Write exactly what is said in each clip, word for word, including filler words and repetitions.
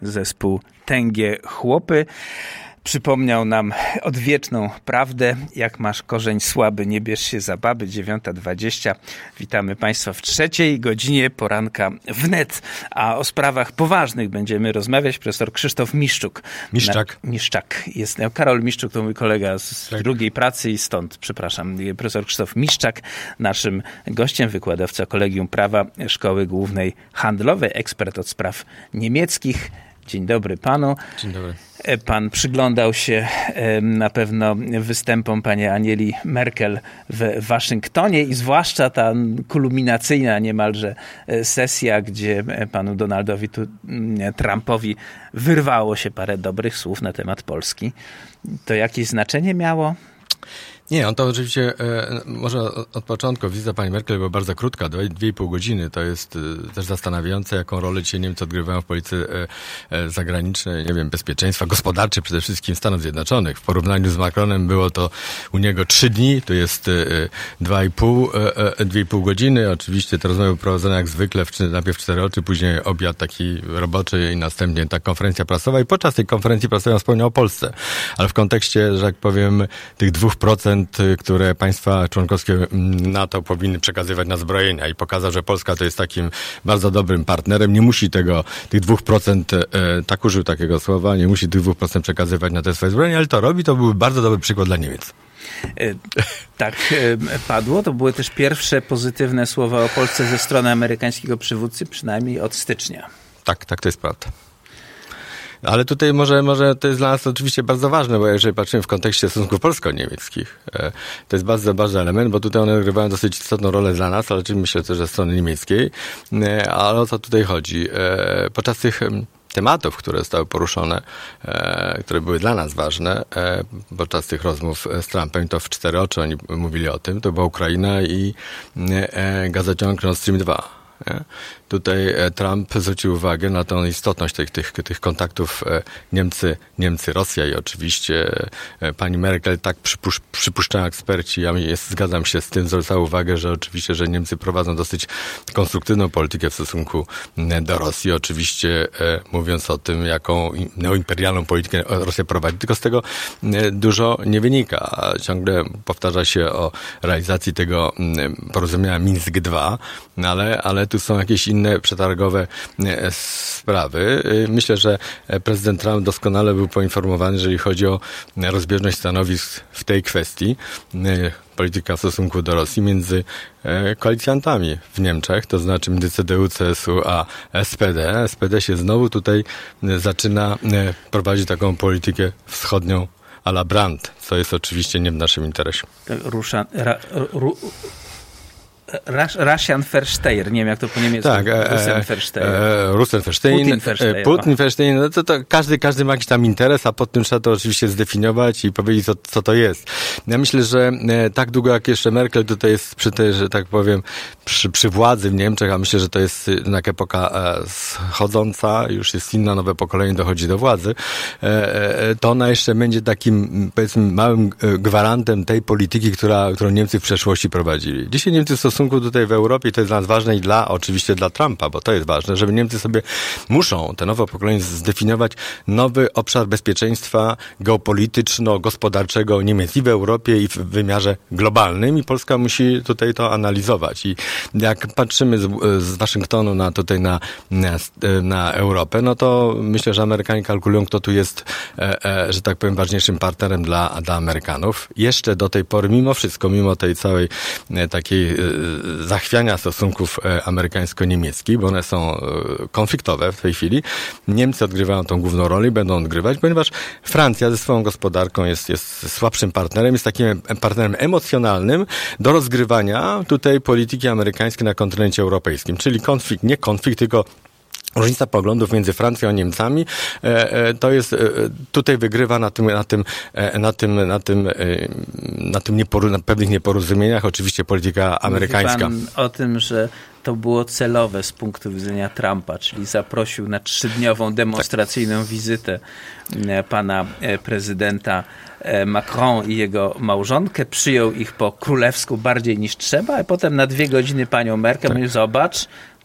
zespół Tęgie Chłopy. Przypomniał nam odwieczną prawdę. Jak masz korzeń słaby, nie bierz się za baby. dziewiąta dwadzieścia. Witamy Państwa w trzeciej godzinie poranka wnet. A o sprawach poważnych będziemy rozmawiać. Profesor Krzysztof Miszczuk. Miszczak. Na, Miszczak. Jest, Karol Miszczuk to mój kolega z tak. drugiej pracy i stąd, przepraszam. Profesor Krzysztof Miszczak, naszym gościem, wykładowca Kolegium Prawa Szkoły Głównej Handlowej, ekspert od spraw niemieckich. Dzień dobry panu. Dzień dobry. Pan przyglądał się na pewno występom pani Angeli Merkel w Waszyngtonie i zwłaszcza ta kulminacyjna niemalże sesja, gdzie panu Donaldowi Trumpowi wyrwało się parę dobrych słów na temat Polski. To jakieś znaczenie miało? Nie, on to oczywiście, e, może od, od początku, wizyta pani Merkel była bardzo krótka, dwie i pół godziny. To jest e, też zastanawiające, jaką rolę dzisiaj Niemcy odgrywają w polityce e, e, zagranicznej, nie wiem, bezpieczeństwa, gospodarczej przede wszystkim Stanów Zjednoczonych. W porównaniu z Macronem było to u niego trzy dni, to jest e, dwa i pół, e, dwie i pół godziny. Oczywiście te rozmowy prowadzone jak zwykle, w, najpierw cztery oczy, później obiad taki roboczy i następnie ta konferencja prasowa. I podczas tej konferencji prasowej on wspomniał o Polsce. Ale w kontekście, że jak powiem, tych dwóch procent które państwa członkowskie NATO powinny przekazywać na zbrojenia i pokazał, że Polska to jest takim bardzo dobrym partnerem. Nie musi tego, tych dwóch procent, e, tak użył takiego słowa, nie musi tych dwóch procent przekazywać na te swoje zbrojenia, ale to robi, to byłby bardzo dobry przykład dla Niemiec. Tak padło. To były też pierwsze pozytywne słowa o Polsce ze strony amerykańskiego przywódcy, przynajmniej od stycznia. Tak, tak, to jest prawda. Ale tutaj może, może to jest dla nas oczywiście bardzo ważne, bo jeżeli patrzymy w kontekście stosunków polsko-niemieckich, to jest bardzo ważny element, bo tutaj one odgrywają dosyć istotną rolę dla nas, ale myślę też ze strony niemieckiej. Ale o co tutaj chodzi? Podczas tych tematów, które zostały poruszone, które były dla nas ważne, podczas tych rozmów z Trumpem, to w cztery oczy oni mówili o tym, to była Ukraina i gazociąg Nord Stream dwa. Tutaj Trump zwrócił uwagę na tą istotność tych, tych, tych kontaktów Niemcy, Niemcy, Rosja i oczywiście pani Merkel, tak przypusz, przypuszczają eksperci, ja jest, zgadzam się z tym, zwracał uwagę, że oczywiście, że Niemcy prowadzą dosyć konstruktywną politykę w stosunku do Rosji, oczywiście mówiąc o tym, jaką neoimperialną politykę Rosja prowadzi, tylko z tego dużo nie wynika. Ciągle powtarza się o realizacji tego porozumienia Mińsk dwa, ale, ale tu są jakieś inne przetargowe sprawy. Myślę, że prezydent Trump doskonale był poinformowany, jeżeli chodzi o rozbieżność stanowisk w tej kwestii, polityka w stosunku do Rosji między koalicjantami w Niemczech, to znaczy między C D U, C S U a S P D. S P D się znowu tutaj zaczyna prowadzić taką politykę wschodnią à la Brandt, co jest oczywiście nie w naszym interesie. Rusza, ra, ru, Russian Versteher, nie wiem jak to po niemiecku. Tak, Russen Versteher. E, Russen Versteher. Putin Versteher. Putin Versteher, no to, to każdy, każdy ma jakiś tam interes, a pod tym trzeba to oczywiście zdefiniować i powiedzieć, co, co to jest. Ja myślę, że e, tak długo jak jeszcze Merkel tutaj jest przy tej, że tak powiem, przy, przy władzy w Niemczech, a myślę, że to jest jednak epoka e, schodząca, już jest inna, nowe pokolenie dochodzi do władzy, e, to ona jeszcze będzie takim, powiedzmy, małym gwarantem tej polityki, która, którą Niemcy w przeszłości prowadzili. Dzisiaj Niemcy w stosunku tutaj w Europie, to jest dla nas ważne i dla, oczywiście dla Trumpa, bo to jest ważne, żeby Niemcy sobie muszą, te nowe pokolenie, zdefiniować nowy obszar bezpieczeństwa geopolityczno-gospodarczego Niemiec i w Europie i w wymiarze globalnym i Polska musi tutaj to analizować. I jak patrzymy z, z Waszyngtonu na tutaj na, na, na Europę, no to myślę, że Amerykanie kalkulują, kto tu jest, e, e, że tak powiem, ważniejszym partnerem dla, dla Amerykanów. Jeszcze do tej pory, mimo wszystko, mimo tej całej e, takiej e, zachwiania stosunków amerykańsko-niemieckich, bo one są konfliktowe w tej chwili. Niemcy odgrywają tą główną rolę i będą odgrywać, ponieważ Francja ze swoją gospodarką jest, jest słabszym partnerem, jest takim partnerem emocjonalnym do rozgrywania tutaj polityki amerykańskiej na kontynencie europejskim. Czyli konflikt, nie konflikt, tylko różnica poglądów między Francją a Niemcami, to jest, tutaj wygrywa na tym, na tym, na tym, na tym, na tym nieporu, na pewnych nieporozumieniach oczywiście polityka amerykańska. Mówi pan o tym, że to było celowe z punktu widzenia Trumpa, czyli zaprosił na trzydniową demonstracyjną tak. wizytę pana prezydenta Macron i jego małżonkę, przyjął ich po królewsku bardziej niż trzeba, a potem na dwie godziny panią Merkel tak. mówił, zobacz,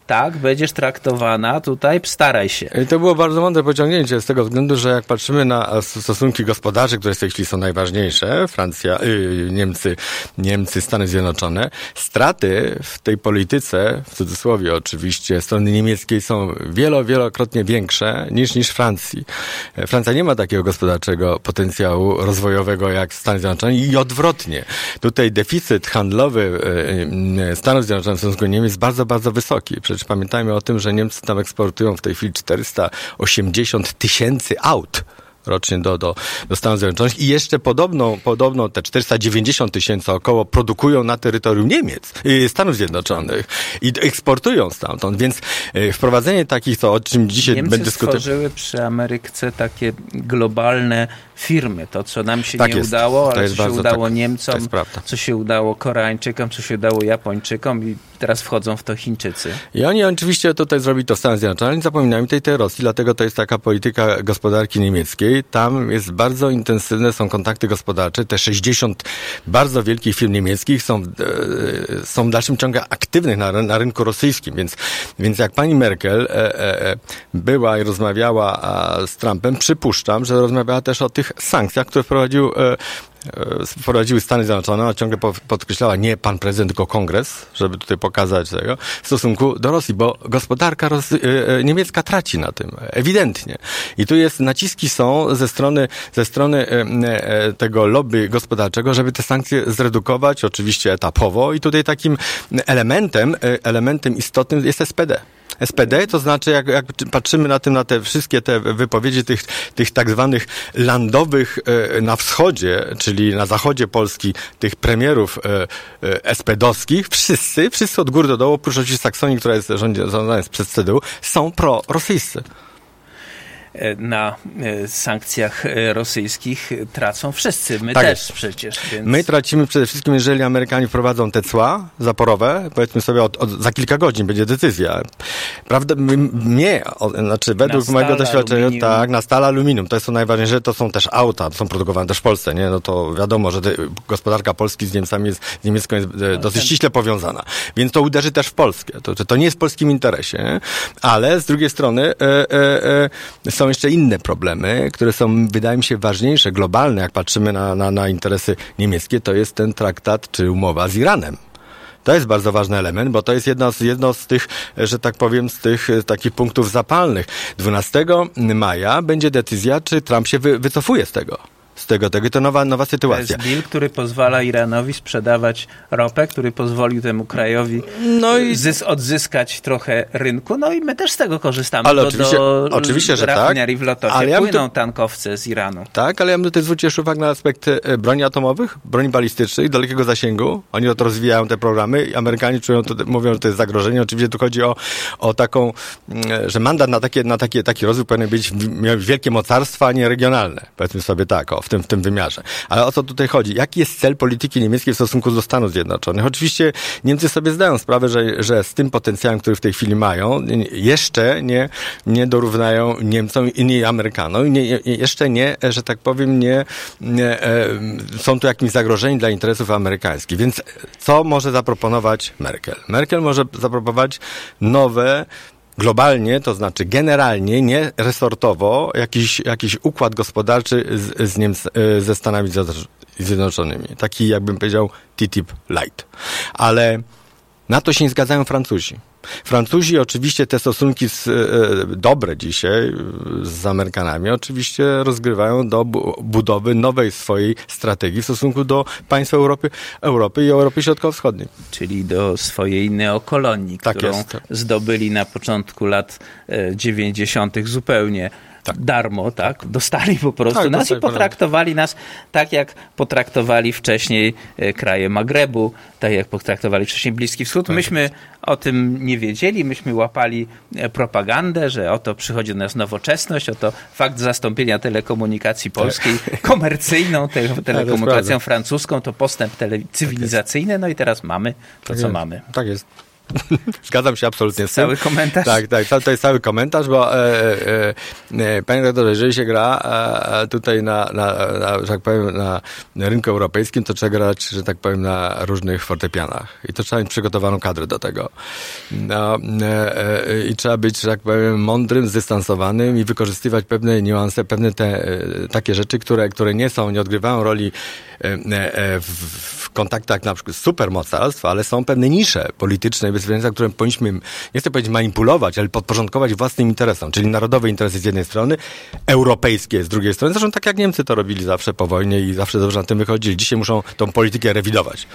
tak, będziesz traktowana, tutaj staraj się. I to było bardzo mądre pociągnięcie z tego względu, że jak patrzymy na stosunki gospodarcze, które w tej chwili są najważniejsze, Francja, yy, Niemcy, Niemcy, Stany Zjednoczone, straty w tej polityce, w cudzysłowie oczywiście, strony niemieckiej są wielo, wielokrotnie większe niż, niż Francji. Francja nie ma takiego gospodarczego potencjału rozwojowego jak Stany Zjednoczone i odwrotnie. Tutaj deficyt handlowy Stanów Zjednoczonych w stosunku do Niemiec jest bardzo, bardzo wysoki. Przecież pamiętajmy o tym, że Niemcy tam eksportują w tej chwili czterysta osiemdziesiąt tysięcy aut rocznie do, do, do Stanów Zjednoczonych i jeszcze podobno, podobno te czterysta dziewięćdziesiąt tysięcy około produkują na terytorium Niemiec, Stanów Zjednoczonych i eksportują stamtąd, więc wprowadzenie takich, co, o czym dzisiaj Niemcy będę dyskutował. Niemcy stworzyły przy Ameryce takie globalne firmy. To, co nam się tak nie jest. udało, ale co się bardzo, udało tak, Niemcom, co się udało Koreańczykom, co się udało Japończykom i teraz wchodzą w to Chińczycy. I oni oczywiście tutaj zrobili to w Stanach Zjednoczonych, ale nie zapominajmy tej, tej Rosji, dlatego to jest taka polityka gospodarki niemieckiej. Tam jest bardzo intensywne, są kontakty gospodarcze. Te sześćdziesiąt bardzo wielkich firm niemieckich są, e, są w dalszym ciągu aktywnych na, na rynku rosyjskim, więc, więc jak pani Merkel e, e, była i rozmawiała a, z Trumpem, przypuszczam, że rozmawiała też o tych sankcjach, które wprowadził e, wprowadziły Stany Zjednoczone, a ciągle podkreślała nie pan prezydent, tylko kongres, żeby tutaj pokazać tego, w stosunku do Rosji, bo gospodarka Rosy, niemiecka traci na tym, ewidentnie. I tu jest, naciski są ze strony, ze strony tego lobby gospodarczego, żeby te sankcje zredukować, oczywiście etapowo i tutaj takim elementem, elementem istotnym jest S P D. S P D, to znaczy jak, jak patrzymy na tym, na te wszystkie te wypowiedzi tych, tych tak zwanych landowych e, na wschodzie, czyli na zachodzie Polski, tych premierów e, e, es pe de owskich, wszyscy, wszyscy od góry do dołu, oprócz oczywiście Saksonii, która jest rządzona jest przez C D U, są prorosyjscy. Na sankcjach rosyjskich tracą wszyscy. My tak też jest. przecież. Więc... My tracimy przede wszystkim, jeżeli Amerykanie wprowadzą te cła zaporowe, powiedzmy sobie, od, od, za kilka godzin będzie decyzja. Prawda, mnie, o, znaczy według mojego doświadczenia, aluminium. tak, na stal, aluminium, to jest to najważniejsze, to są też auta, są produkowane też w Polsce, nie? No to wiadomo, że te, gospodarka Polski z Niemcami jest, z niemiecką jest no, dosyć ten... ściśle powiązana. Więc to uderzy też w Polskę. To, to nie jest w polskim interesie, nie? Ale z drugiej strony e, e, e, są jeszcze inne problemy, które są, wydaje mi się, ważniejsze, globalne, jak patrzymy na, na, na interesy niemieckie, to jest ten traktat czy umowa z Iranem. To jest bardzo ważny element, bo to jest jedno z, jedno z tych, że tak powiem, z tych takich punktów zapalnych. dwunastego maja będzie decyzja, czy Trump się wy, wycofuje z tego. Z tego, tego to nowa, nowa sytuacja. To jest deal, który pozwala Iranowi sprzedawać ropę, który pozwolił temu krajowi no i... zys- odzyskać trochę rynku. No i my też z tego korzystamy. Ale do, oczywiście, do oczywiście, że rafinerii tak. w Lotosie ale ja płyną to... tankowce z Iranu. Tak, ale ja bym tutaj zwrócił jeszcze uwagę na aspekty broni atomowych, broni balistycznych, dalekiego zasięgu. Oni to rozwijają te programy i Amerykanie czują, to, mówią, że to jest zagrożenie. Oczywiście tu chodzi o, o taką, że mandat na, takie, na takie, taki rozwój powinien być miał wielkie mocarstwa, a nie regionalne. Powiedzmy sobie tak, o, w tym, w tym wymiarze. Ale o co tutaj chodzi? Jaki jest cel polityki niemieckiej w stosunku do Stanów Zjednoczonych? Oczywiście Niemcy sobie zdają sprawę, że, że z tym potencjałem, który w tej chwili mają, jeszcze nie, nie dorównają Niemcom i nie Amerykanom. Nie, jeszcze nie, że tak powiem, nie, nie e, są tu jakimś zagrożeniem dla interesów amerykańskich. Więc co może zaproponować Merkel? Merkel może zaproponować nowe globalnie, to znaczy generalnie, nie resortowo, jakiś, jakiś układ gospodarczy z, z Niemc, ze Stanami Zjednoczonymi. Taki, jakbym powiedział, T T I P light. Ale na to się nie zgadzają Francuzi. Francuzi oczywiście te stosunki z, e, dobre dzisiaj z Amerykanami oczywiście rozgrywają do bu- budowy nowej swojej strategii w stosunku do państw Europy, Europy i Europy Środkowo-Wschodniej. Czyli do swojej neokolonii, tak którą jest. zdobyli na początku lat dziewięćdziesiątych zupełnie tak. darmo, tak? Dostali po prostu tak, nas i potraktowali nas tak, jak potraktowali wcześniej kraje Magrebu, tak jak potraktowali wcześniej Bliski Wschód. Tak. Myśmy o tym nie wiedzieli, myśmy łapali propagandę, że oto przychodzi do nas nowoczesność, oto fakt zastąpienia telekomunikacji polskiej tak. komercyjną te, telekomunikacją francuską, to postęp tele- cywilizacyjny, no i teraz mamy to, tak co jest. mamy. Tak jest. Zgadzam się absolutnie z tym. Cały komentarz? Tak, tak, to jest cały komentarz, bo e, e, e, panie redaktorze, jeżeli się gra e, tutaj na, na, na, że tak powiem, na rynku europejskim, to trzeba grać, że tak powiem, na różnych fortepianach. I to trzeba mieć przygotowaną kadrę do tego. No, e, e, I trzeba być, że tak powiem, mądrym, zdystansowanym i wykorzystywać pewne niuanse, pewne te e, takie rzeczy, które, które nie są, nie odgrywają roli e, e, w, w kontaktach na przykład supermocarstw, ale są pewne nisze polityczne i bezpieczeństwa, które powinniśmy, nie chcę powiedzieć manipulować, ale podporządkować własnym interesom, czyli narodowe interesy z jednej strony, europejskie z drugiej strony. Zresztą tak jak Niemcy to robili zawsze po wojnie i zawsze dobrze na tym wychodzili. Dzisiaj muszą tą politykę rewidować.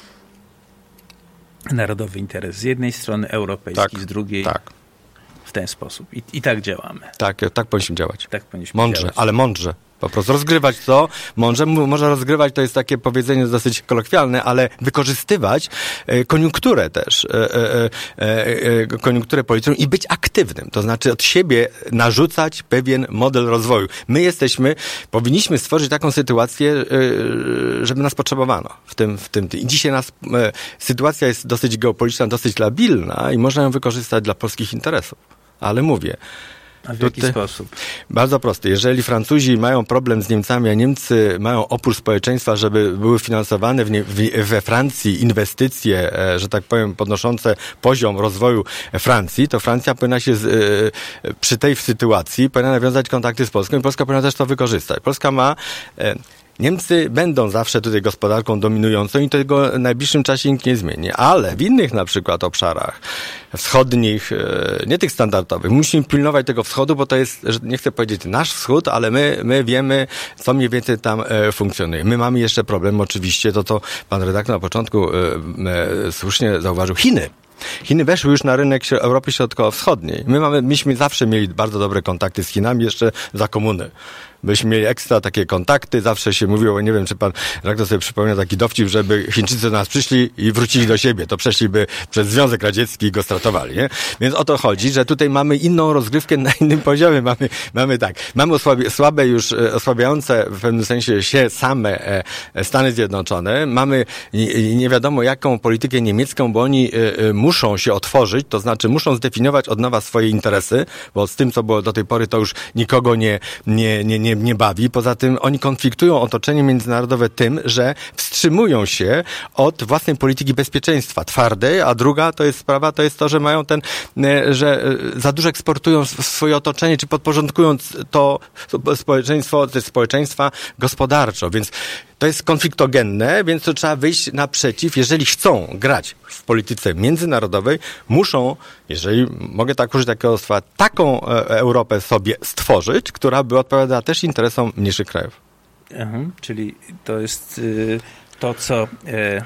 Narodowy interes z jednej strony, europejski tak, z drugiej. Tak. W ten sposób. I, i tak działamy. Tak, tak powinniśmy działać. Tak powinniśmy mądrze, działać. ale mądrze. Po prostu rozgrywać to, mądrze, może rozgrywać, to jest takie powiedzenie dosyć kolokwialne, ale wykorzystywać e, koniunkturę też, e, e, e, koniunkturę polityczną i być aktywnym. To znaczy od siebie narzucać pewien model rozwoju. My jesteśmy, powinniśmy stworzyć taką sytuację, e, żeby nas potrzebowano w tym, w tym. I dzisiaj nas, e, sytuacja jest dosyć geopolityczna, dosyć labilna i można ją wykorzystać dla polskich interesów. Ale mówię, A w jaki sposób? Bardzo prosty. Jeżeli Francuzi mają problem z Niemcami, a Niemcy mają opór społeczeństwa, żeby były finansowane w nie, w, we Francji inwestycje, e, że tak powiem, podnoszące poziom rozwoju Francji, to Francja powinna się z, e, przy tej sytuacji powinna nawiązać kontakty z Polską i Polska powinna też to wykorzystać. Polska ma... E, Niemcy będą zawsze tutaj gospodarką dominującą i tego w najbliższym czasie nikt nie zmieni. Ale w innych na przykład obszarach wschodnich, nie tych standardowych, musimy pilnować tego wschodu, bo to jest, że nie chcę powiedzieć nasz wschód, ale my, my wiemy, co mniej więcej tam funkcjonuje. My mamy jeszcze problem, oczywiście, to co pan redaktor na początku słusznie zauważył, Chiny. Chiny weszły już na rynek Europy Środkowo-Wschodniej. My mamy, myśmy zawsze mieli bardzo dobre kontakty z Chinami jeszcze za komuny. Myśmy mieli ekstra takie kontakty, zawsze się mówiło, nie wiem, czy pan redaktor sobie przypomina taki dowcip, żeby Chińczycy do nas przyszli i wrócili do siebie, to przeszliby przez Związek Radziecki i go stratowali, nie? Więc o to chodzi, że tutaj mamy inną rozgrywkę na innym poziomie, mamy, mamy tak, mamy osłabie, słabe już, osłabiające w pewnym sensie się same Stany Zjednoczone, mamy nie wiadomo jaką politykę niemiecką, bo oni muszą się otworzyć, to znaczy muszą zdefiniować od nowa swoje interesy, bo z tym, co było do tej pory, to już nikogo nie, nie, nie, nie nie bawi. Poza tym oni konfliktują otoczenie międzynarodowe tym, że wstrzymują się od własnej polityki bezpieczeństwa twardej, a druga to jest sprawa, to jest to, że mają ten, że za dużo eksportują swoje otoczenie, czy podporządkując to społeczeństwo, te społeczeństwa gospodarczo, więc to jest konfliktogenne, więc to trzeba wyjść naprzeciw. Jeżeli chcą grać w polityce międzynarodowej, muszą, jeżeli mogę tak użyć takiego słowa, taką Europę sobie stworzyć, która by odpowiadała też interesom mniejszych krajów. Aha, czyli to jest y, to, co y,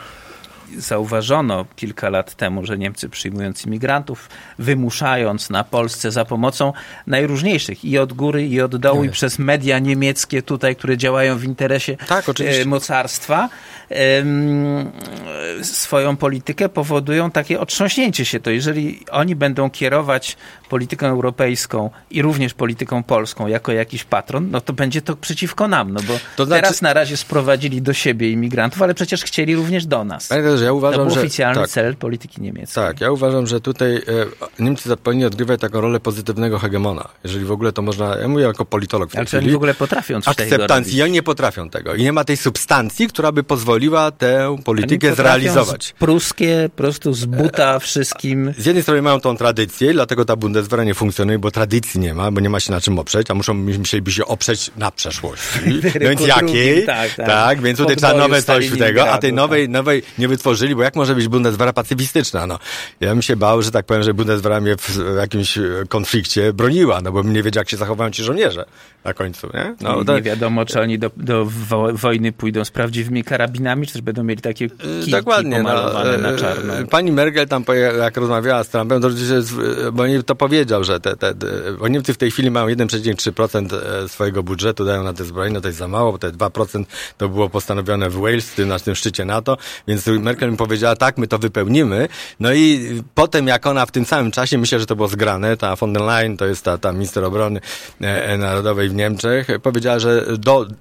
zauważono kilka lat temu, że Niemcy przyjmując imigrantów, wymuszając na Polsce za pomocą najróżniejszych i od góry, i od dołu, i przez media niemieckie tutaj, które działają w interesie tak, e, mocarstwa, e, swoją politykę powodują takie otrząśnięcie się. To jeżeli oni będą kierować polityką europejską i również polityką polską jako jakiś patron, no to będzie to przeciwko nam, no bo to znaczy... teraz na razie sprowadzili do siebie imigrantów, ale przecież chcieli również do nas. Ja uważam, to był że, oficjalny tak, cel polityki niemieckiej. Tak, ja uważam, że tutaj e, Niemcy powinni odgrywać taką rolę pozytywnego hegemona. Jeżeli w ogóle to można, ja mówię jako politolog w tej Ale czy oni w ogóle potrafią coś takiego akceptancji. I oni nie potrafią tego. I nie ma tej substancji, która by pozwoliła tę politykę zrealizować. Z pruskie, po prostu z buta wszystkim. Z jednej strony mają tą tradycję, dlatego ta Bundeswehra nie funkcjonuje, bo tradycji nie ma, bo nie ma się na czym oprzeć, a muszą, musieliby się oprzeć na przeszłości. Więc jakiej? Tak, tak. tak, więc tutaj trzeba nowe coś w tego, a tej nowej, tak. nowej nie wytworzyli, bo jak może być Bundeswehra pacyfistyczna? No, ja bym się bał, że tak powiem, że Bundeswehra mnie w jakimś konflikcie broniła, no bo bym nie wiedział, jak się zachowają ci żołnierze na końcu, nie? No, nie, to... nie wiadomo, czy oni do, do wo- wojny pójdą z prawdziwymi karabinami, czy też będą mieli takie kijki Dokładnie, pomalowane no, na czarno. Pani Merkel tam, jak rozmawiała z Trumpem, to, bo nie to powiedział, że te, te, bo Niemcy w tej chwili mają jeden przecinek trzy procent swojego budżetu, dają na te zbrojenia, to jest za mało, bo te dwa procent to było postanowione w Wales, na tym szczycie NATO, więc Merkel mi powiedziała, tak, my to wypełnimy. No i potem, jak ona w tym samym czasie, myślę, że to było zgrane, ta von der Leyen, to jest ta, ta minister obrony e, narodowej w Niemczech, powiedziała, że do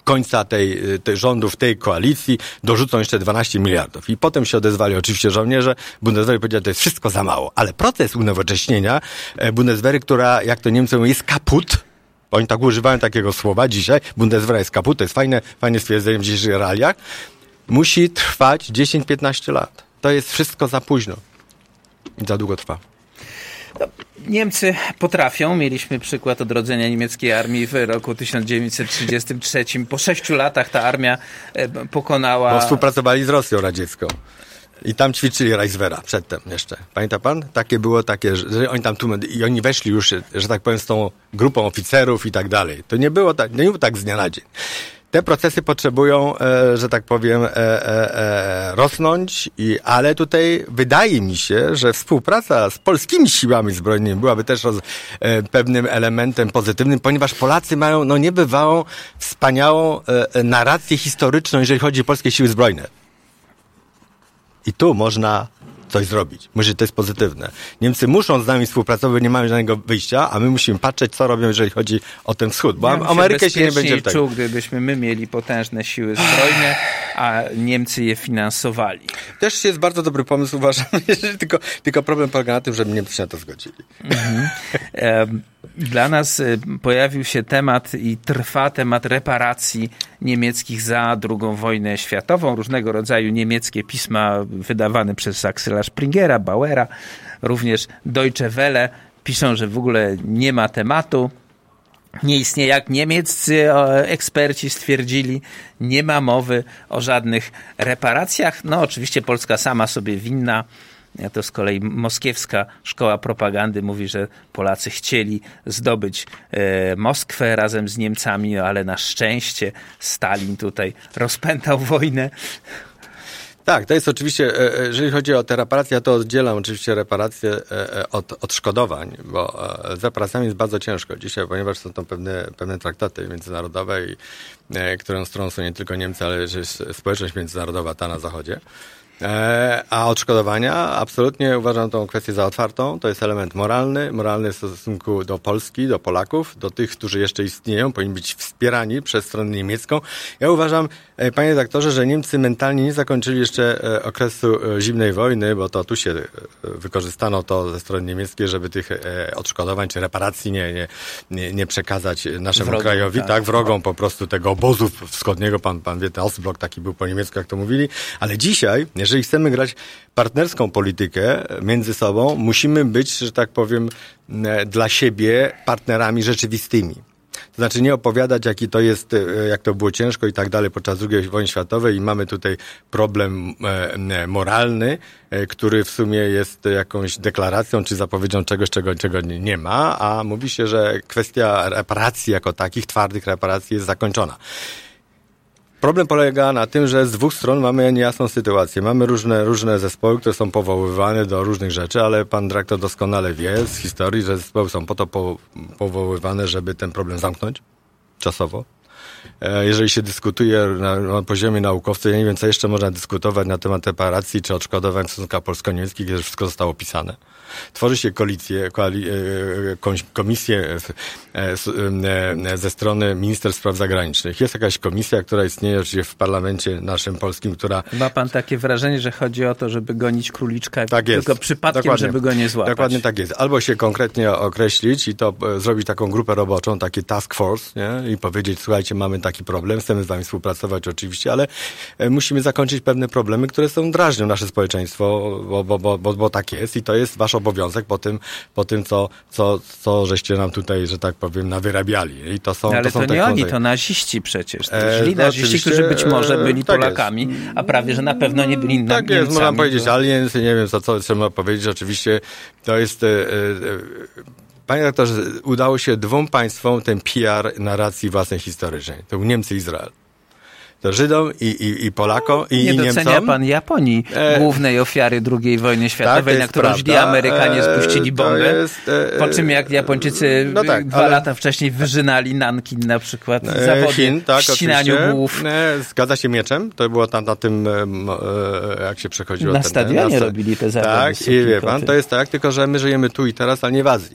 końca tej, tej rządów, tej koalicji dorzucą jeszcze dwanaście miliardów. I potem się odezwali oczywiście żołnierze. Bundeswehr powiedział, że to jest wszystko za mało. Ale proces unowocześnienia Bundeswehry, która, jak to Niemcy mówią, jest kaput. Oni tak używają takiego słowa dzisiaj. Bundeswehr jest kaput. To jest fajne, fajne stwierdzenie w dzisiejszych realiach. Musi trwać dziesięć do piętnastu lat. To jest wszystko za późno. I za długo trwa. No, Niemcy potrafią. Mieliśmy przykład odrodzenia niemieckiej armii w roku tysiąc dziewięćset trzydziestym trzecim. Po sześciu latach ta armia pokonała... Bo współpracowali z Rosją radziecką. I tam ćwiczyli Reichswehra przedtem jeszcze. Pamięta pan? Takie było takie, że oni tam tu, i oni weszli już, że tak powiem, z tą grupą oficerów i tak dalej. To nie było tak, nie było tak z dnia na dzień. Te procesy potrzebują, e, że tak powiem, e, e, e, rosnąć, i, ale tutaj wydaje mi się, że współpraca z polskimi siłami zbrojnymi byłaby też roz, e, pewnym elementem pozytywnym, ponieważ Polacy mają no niebywałą, wspaniałą e, narrację historyczną, jeżeli chodzi o polskie siły zbrojne. I tu można coś zrobić. Myślę, że to jest pozytywne. Niemcy muszą z nami współpracować, nie mają żadnego wyjścia, a my musimy patrzeć, co robią, jeżeli chodzi o ten wschód. Bo ja Amerykę się nie będzie w tego. Czuł, gdybyśmy my mieli potężne siły zbrojne, a Niemcy je finansowali. Też jest bardzo dobry pomysł, uważam. tylko, tylko problem polega na tym, że Niemcy się na to zgodzili. Mhm. Dla nas pojawił się temat i trwa temat reparacji niemieckich za drugą wojnę światową. Różnego rodzaju niemieckie pisma wydawane przez Axela Springera, Bauera, również Deutsche Welle piszą, że w ogóle nie ma tematu. Nie istnieje, jak niemieccy eksperci stwierdzili, nie ma mowy o żadnych reparacjach. No oczywiście Polska sama sobie winna. To z kolei moskiewska szkoła propagandy mówi, że Polacy chcieli zdobyć e, Moskwę razem z Niemcami, ale na szczęście Stalin tutaj rozpętał wojnę. Tak, to jest oczywiście, jeżeli chodzi o te reparacje, ja to oddzielam oczywiście reparacje od odszkodowań, bo z reparacjami jest bardzo ciężko dzisiaj, ponieważ są to pewne, pewne traktaty międzynarodowe, i, którą stroną są nie tylko Niemcy, ale że jest społeczność międzynarodowa, ta na zachodzie. A odszkodowania, absolutnie uważam tą kwestię za otwartą. To jest element moralny, moralny w stosunku do Polski, do Polaków, do tych, którzy jeszcze istnieją, powinni być wspierani przez stronę niemiecką. Ja uważam, panie redaktorze, że Niemcy mentalnie nie zakończyli jeszcze okresu zimnej wojny, bo to tu się wykorzystano to ze strony niemieckiej, żeby tych odszkodowań czy reparacji nie, nie, nie, nie przekazać naszemu wrogom, krajowi, tak, tak wrogom po prostu tego obozu wschodniego. Pan, pan wie, ten Ostblock taki był po niemiecku, jak to mówili, ale dzisiaj, jeżeli chcemy grać partnerską politykę między sobą, musimy być, że tak powiem, dla siebie partnerami rzeczywistymi. To znaczy nie opowiadać, jaki to jest, jak to było ciężko i tak dalej podczas drugiej wojny światowej, i mamy tutaj problem moralny, który w sumie jest jakąś deklaracją czy zapowiedzią czegoś, czego, czego nie ma, a mówi się, że kwestia reparacji jako takich, twardych reparacji jest zakończona. Problem polega na tym, że z dwóch stron mamy niejasną sytuację. Mamy różne, różne zespoły, które są powoływane do różnych rzeczy, ale pan dyrektor doskonale wie z historii, że zespoły są po to po, powoływane, żeby ten problem zamknąć czasowo. Jeżeli się dyskutuje na, na poziomie naukowców, ja nie wiem, co jeszcze można dyskutować na temat reparacji czy odszkodowań w stosunkach polsko-niemieckich, gdzie wszystko zostało opisane. Tworzy się koalicję, koali, komisję ze strony Ministerstw Spraw Zagranicznych. Jest jakaś komisja, która istnieje oczywiście w parlamencie naszym polskim, która... Ma pan takie wrażenie, że chodzi o to, żeby gonić króliczka, tak tylko jest. Przypadkiem, dokładnie, żeby go nie złapać. Dokładnie tak jest. Albo się konkretnie określić i to zrobić taką grupę roboczą, taki task force, nie? I powiedzieć, słuchajcie, mamy taki problem, chcemy z wami współpracować oczywiście, ale musimy zakończyć pewne problemy, które są drażnią nasze społeczeństwo, bo, bo, bo, bo, bo tak jest i to jest wasz obowiązek po tym, po tym co, co, co żeście nam tutaj, że tak powiem, nawyrabiali. I to są, ale to, są to nie oni, to naziści przecież. To źli e, naziści, którzy być może byli tak Polakami, jest. A prawie, że na pewno nie byli tak Niemcami. Tak jest, można powiedzieć aliens, nie wiem, co, co trzeba powiedzieć. Oczywiście to jest... E, e, Panie doktorze, udało się dwóm państwom ten P R narracji własnej historycznej. To był Niemcy i Izrael. To Żydom i, i, i Polakom i, nie i Niemcom. Nie docenia pan Japonii, e... głównej ofiary drugiej wojny światowej, tak, na którą źli Amerykanie spuścili bombę. Jest, e... Po czym jak Japończycy no tak, dwa ale... lata wcześniej wyżynali Nankin na przykład w e... zawodzie Chin, tak, w ścinaniu głów. E... Zgadza się mieczem. To było tam na tym, e... jak się przechodziło. Na ten, stadionie ten, robili te zawody. Tak, i wie pan, to jest tak, tylko że my żyjemy tu i teraz, ale nie w Azji.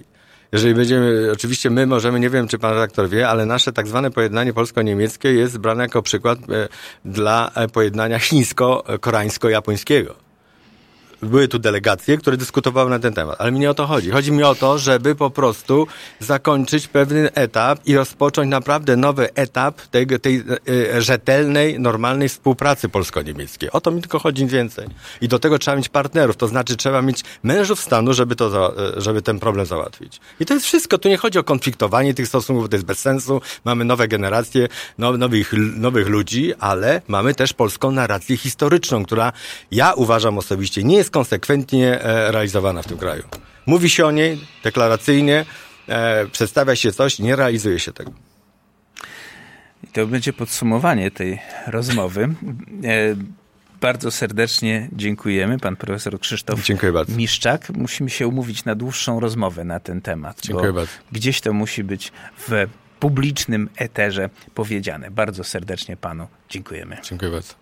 Jeżeli będziemy, oczywiście my możemy, nie wiem czy pan redaktor wie, ale nasze tak zwane pojednanie polsko-niemieckie jest brane jako przykład dla pojednania chińsko-koreańsko-japońskiego. Były tu delegacje, które dyskutowały na ten temat, ale mi nie o to chodzi. Chodzi mi o to, żeby po prostu zakończyć pewien etap i rozpocząć naprawdę nowy etap tej, tej e, rzetelnej, normalnej współpracy polsko-niemieckiej. O to mi tylko chodzi, nic więcej. I do tego trzeba mieć partnerów, to znaczy trzeba mieć mężów stanu, żeby, to, za, żeby ten problem załatwić. I to jest wszystko. Tu nie chodzi o konfliktowanie tych stosunków, to jest bez sensu. Mamy nowe generacje, now, nowych, nowych ludzi, ale mamy też polską narrację historyczną, która ja uważam osobiście nie jest konsekwentnie e, realizowana w tym kraju. Mówi się o niej deklaracyjnie, e, przedstawia się coś, nie realizuje się tego. I to będzie podsumowanie tej rozmowy. E, bardzo serdecznie dziękujemy. Pan profesor Krzysztof Miszczak. Musimy się umówić na dłuższą rozmowę na ten temat. Dziękuję bardzo. Gdzieś to musi być w publicznym eterze powiedziane. Bardzo serdecznie panu dziękujemy. Dziękuję bardzo.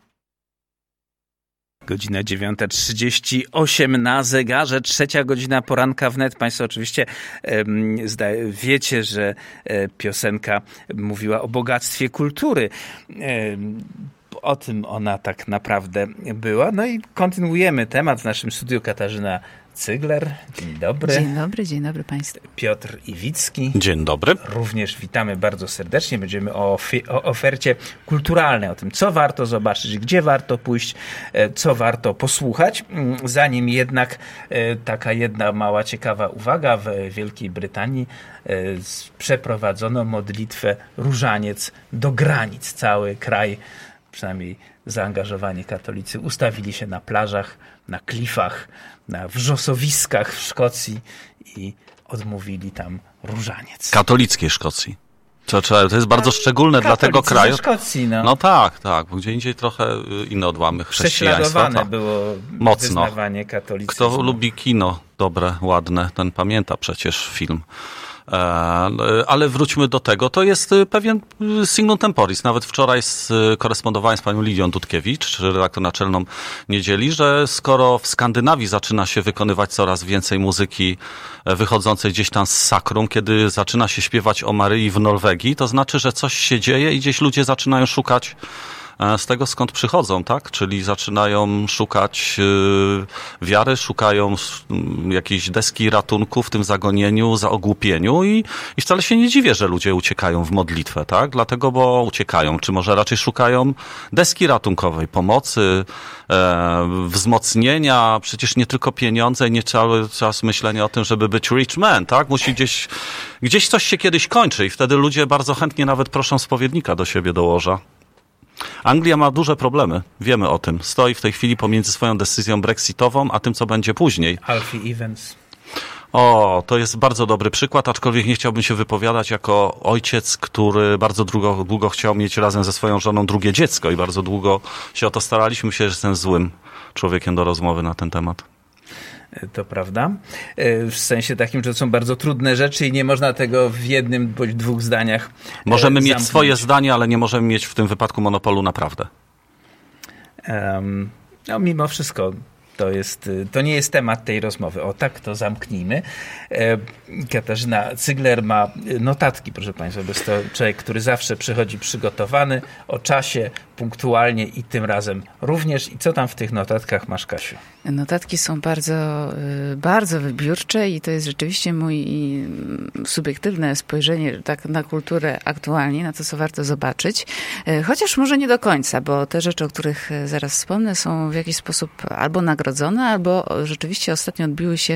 Godzina dziewiąta trzydzieści osiem na zegarze, trzecia godzina poranka wnet. Państwo oczywiście um, zda- wiecie, że e, piosenka mówiła o bogactwie kultury. E, o tym ona tak naprawdę była. No i kontynuujemy temat w naszym studiu. Katarzyna Cygler. Dzień dobry. Dzień dobry, dzień dobry Państwu. Piotr Iwicki. Dzień dobry. Również witamy bardzo serdecznie. Będziemy o, ofi- o ofercie kulturalnej, o tym, co warto zobaczyć, gdzie warto pójść, co warto posłuchać. Zanim jednak taka jedna mała ciekawa uwaga. W Wielkiej Brytanii przeprowadzono modlitwę Różaniec do granic. Cały kraj, przynajmniej zaangażowani katolicy, ustawili się na plażach, na klifach, na wrzosowiskach w Szkocji i odmówili tam różaniec. Katolickiej Szkocji. To, to jest bardzo szczególne dla tego kraju. Szkocji, no. no tak, tak, bo gdzie indziej trochę inne odłamy chrześcijaństwa. Prześladowane tak. było mocno. wyznawanie katolicyzmu. Kto lubi kino dobre, ładne, ten pamięta przecież film. Ale wróćmy do tego. To jest pewien signum temporis. Nawet wczoraj korespondowałem z panią Lidią Dudkiewicz, redaktor naczelną Niedzieli, że skoro w Skandynawii zaczyna się wykonywać coraz więcej muzyki wychodzącej gdzieś tam z sakrum, kiedy zaczyna się śpiewać o Maryi w Norwegii, to znaczy, że coś się dzieje i gdzieś ludzie zaczynają szukać z tego, skąd przychodzą, tak? Czyli zaczynają szukać y, wiary, szukają y, jakiejś deski ratunku w tym zagonieniu, zaogłupieniu i, i wcale się nie dziwię, że ludzie uciekają w modlitwę, tak? Dlatego, bo uciekają, czy może raczej szukają deski ratunkowej, pomocy, e, wzmocnienia, przecież nie tylko pieniądze i nie cały czas myślenie o tym, żeby być rich man, tak? Musi gdzieś, gdzieś coś się kiedyś kończy i wtedy ludzie bardzo chętnie nawet proszą spowiednika do siebie do łoża. Anglia ma duże problemy, wiemy o tym. Stoi w tej chwili pomiędzy swoją decyzją brexitową, a tym, co będzie później. Alfie Evans. O, to jest bardzo dobry przykład, aczkolwiek nie chciałbym się wypowiadać jako ojciec, który bardzo długo, długo chciał mieć razem ze swoją żoną drugie dziecko i bardzo długo się o to staraliśmy. Myślę, że jestem złym człowiekiem do rozmowy na ten temat. To prawda. W sensie takim, że to są bardzo trudne rzeczy i nie można tego w jednym bądź dwóch zdaniach Możemy zamknąć. mieć swoje zdanie, ale nie możemy mieć w tym wypadku monopolu na prawdę. Um, no mimo wszystko to, jest, to nie jest temat tej rozmowy. O tak, to zamknijmy. Katarzyna Cygler ma notatki, proszę Państwa, bo jest to człowiek, który zawsze przychodzi przygotowany, o czasie, punktualnie i tym razem również. I co tam w tych notatkach masz, Kasiu? Notatki są bardzo, bardzo wybiórcze i to jest rzeczywiście mój subiektywne spojrzenie tak na kulturę aktualnie, na to, co warto zobaczyć. Chociaż może nie do końca, bo te rzeczy, o których zaraz wspomnę, są w jakiś sposób albo nagrodzone, albo rzeczywiście ostatnio odbiły się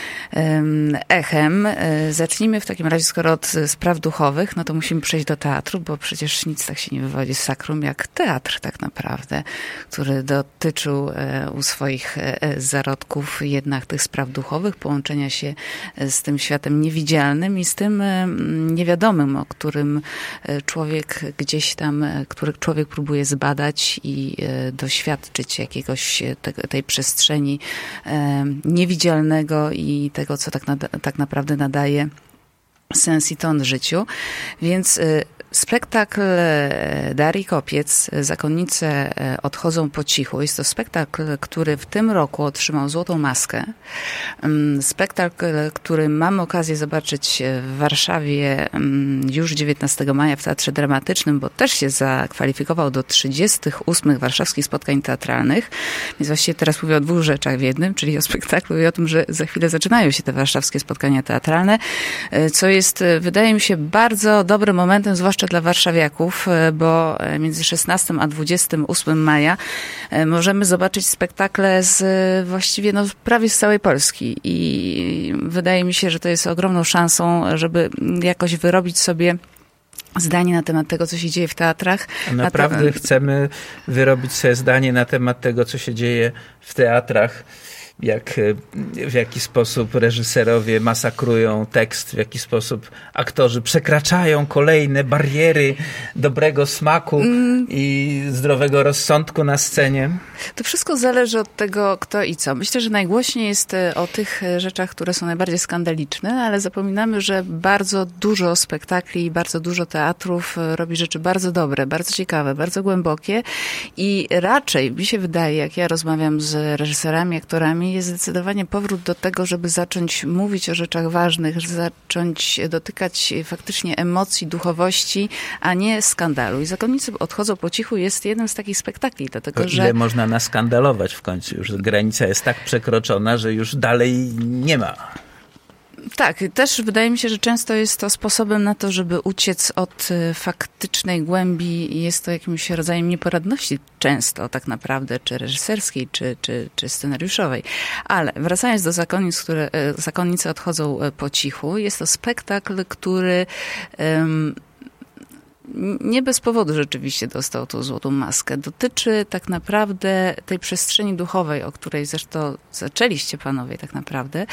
echem. Zacznijmy w takim razie, skoro od spraw duchowych, no to musimy przejść do teatru, bo przecież nic tak się nie wywodzi z sakrum jak teatr tak naprawdę, który dotyczył u swoich zarodków jednak tych spraw duchowych, połączenia się z tym światem niewidzialnym i z tym niewiadomym, o którym człowiek gdzieś tam, który człowiek próbuje zbadać i doświadczyć jakiegoś te, tej przestrzeni niewidzialnego i tego, co tak, na, tak naprawdę nadaje sens i ton życiu. Więc Spektakl Darii Kopiec, Zakonnice odchodzą po cichu. Jest to spektakl, który w tym roku otrzymał Złotą Maskę. Spektakl, który mam okazję zobaczyć w Warszawie już dziewiętnastego maja w Teatrze Dramatycznym, bo też się zakwalifikował do trzydziestych ósmych warszawskich spotkań teatralnych. Więc właściwie teraz mówię o dwóch rzeczach w jednym, czyli o spektaklu i o tym, że za chwilę zaczynają się te warszawskie spotkania teatralne, co jest, wydaje mi się, bardzo dobrym momentem, zwłaszcza dla warszawiaków, bo między szesnastego a dwudziestego ósmego maja możemy zobaczyć spektakle z właściwie no, prawie z całej Polski i wydaje mi się, że to jest ogromną szansą, żeby jakoś wyrobić sobie zdanie na temat tego, co się dzieje w teatrach. A naprawdę a to... chcemy wyrobić sobie zdanie na temat tego, co się dzieje w teatrach. Jak, w jaki sposób reżyserowie masakrują tekst, w jaki sposób aktorzy przekraczają kolejne bariery dobrego smaku mm. i zdrowego rozsądku na scenie. To wszystko zależy od tego, kto i co. Myślę, że najgłośniej jest o tych rzeczach, które są najbardziej skandaliczne, ale zapominamy, że bardzo dużo spektakli i bardzo dużo teatrów robi rzeczy bardzo dobre, bardzo ciekawe, bardzo głębokie i raczej mi się wydaje, jak ja rozmawiam z reżyserami, aktorami, jest zdecydowanie powrót do tego, żeby zacząć mówić o rzeczach ważnych, zacząć dotykać faktycznie emocji, duchowości, a nie skandalu. I Zakonnice odchodzą po cichu jest jednym z takich spektakli, dlatego to że... Ile można naskandalować w końcu? Już granica jest tak przekroczona, że już dalej nie ma. Tak, też wydaje mi się, że często jest to sposobem na to, żeby uciec od faktycznej głębi i jest to jakimś rodzajem nieporadności często tak naprawdę, czy reżyserskiej, czy, czy, czy scenariuszowej. Ale wracając do zakonnic, które, Zakonnice odchodzą po cichu, jest to spektakl, który... Um, nie bez powodu rzeczywiście dostał tą Złotą Maskę. Dotyczy tak naprawdę tej przestrzeni duchowej, o której zresztą zaczęliście panowie tak naprawdę,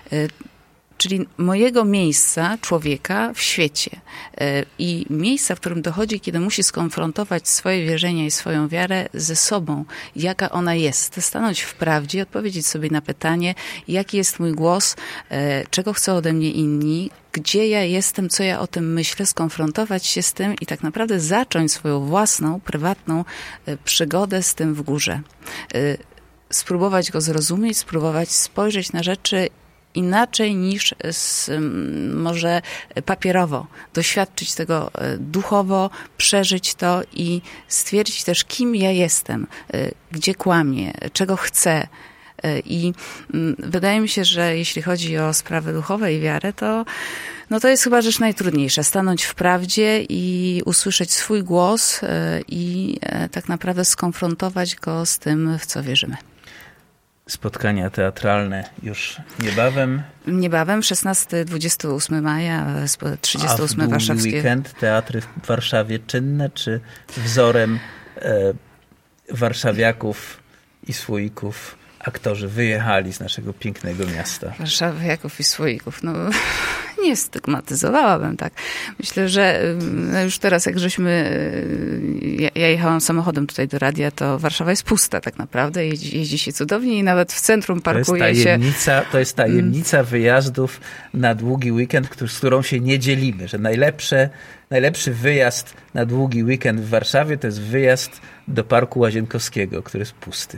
czyli mojego miejsca, człowieka w świecie. I miejsca, w którym dochodzi, kiedy musi skonfrontować swoje wierzenia i swoją wiarę ze sobą, jaka ona jest. Stanąć w prawdzie i odpowiedzieć sobie na pytanie, jaki jest mój głos, czego chcą ode mnie inni, gdzie ja jestem, co ja o tym myślę, skonfrontować się z tym i tak naprawdę zacząć swoją własną, prywatną przygodę z tym w górze. Spróbować go zrozumieć, spróbować spojrzeć na rzeczy inaczej niż z, może papierowo. Doświadczyć tego duchowo, przeżyć to i stwierdzić też, kim ja jestem, gdzie kłamię, czego chcę. I wydaje mi się, że jeśli chodzi o sprawy duchowe i wiarę, to, no to jest chyba rzecz najtrudniejsza. Stanąć w prawdzie i usłyszeć swój głos i tak naprawdę skonfrontować go z tym, w co wierzymy. Spotkania teatralne już niebawem. Niebawem, szesnastego do dwudziestego ósmego maja, trzydziestego ósmego warszawskie. Weekend teatry w Warszawie czynne, czy wzorem e, warszawiaków i słoików aktorzy wyjechali z naszego pięknego miasta? Warszawiaków i słoików, no nie stygmatyzowałabym tak. Myślę, że no już teraz jak żeśmy, ja, ja jechałam samochodem tutaj do radia, to Warszawa jest pusta tak naprawdę, jeździ, jeździ się cudownie i nawet w centrum parkuje to jest tajemnica, się. To jest tajemnica wyjazdów na długi weekend, z którą się nie dzielimy, że najlepsze, najlepszy wyjazd na długi weekend w Warszawie to jest wyjazd do Parku Łazienkowskiego, który jest pusty.